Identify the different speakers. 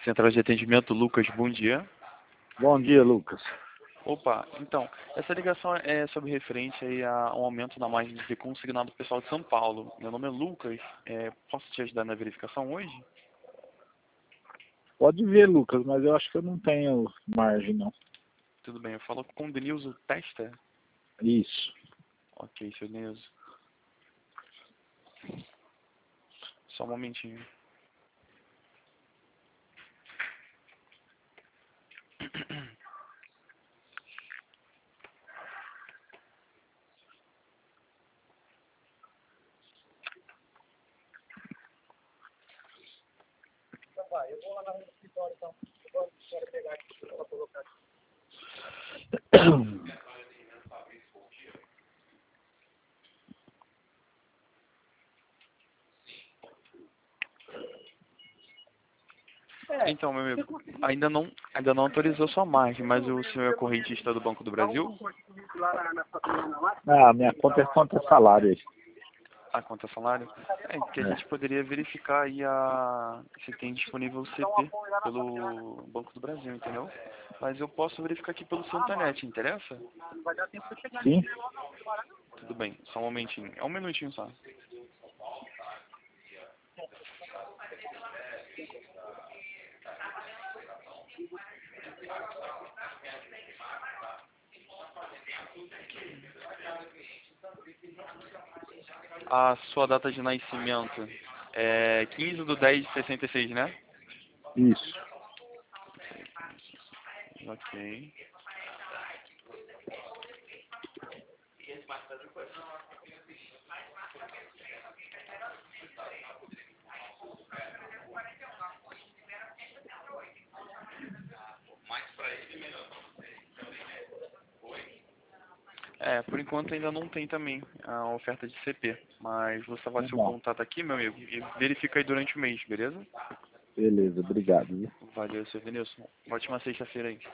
Speaker 1: Central de atendimento, Lucas, bom dia.
Speaker 2: Bom dia, Lucas.
Speaker 1: Opa, então, essa ligação é sobre referente aí a um aumento na margem de consignado do pessoal de São Paulo. Meu nome é Lucas, posso te ajudar na verificação hoje?
Speaker 2: Pode ver, Lucas, mas eu acho que eu não tenho margem, não.
Speaker 1: Tudo bem, eu falo com o Denilson Testa?
Speaker 2: Isso.
Speaker 1: Ok, seu Denilson. Só um momentinho.
Speaker 2: Eu vou lá no escritório, então. Eu vou pegar aqui para colocar aqui.
Speaker 1: Então, meu amigo, ainda não autorizou sua margem, mas o senhor é correntista do Banco do Brasil?
Speaker 2: Ah, minha conta é conta salário aí.
Speaker 1: A conta salário? Que a gente poderia verificar aí se tem disponível o CP pelo Banco do Brasil, entendeu? Mas eu posso verificar aqui pelo Santanet, interessa?
Speaker 2: Sim?
Speaker 1: Tudo bem, só um momentinho. É um minutinho só. A sua data de nascimento é 15/10/66, né?
Speaker 2: Isso.
Speaker 1: Ok. Por enquanto ainda não tem também a oferta de CP, mas vou salvar
Speaker 2: Tá
Speaker 1: seu
Speaker 2: bom.
Speaker 1: contato aqui, meu amigo, e verifica aí durante o mês, beleza?
Speaker 2: Beleza, obrigado. Viu?
Speaker 1: Valeu, seu Denilson. Ótima sexta-feira aí.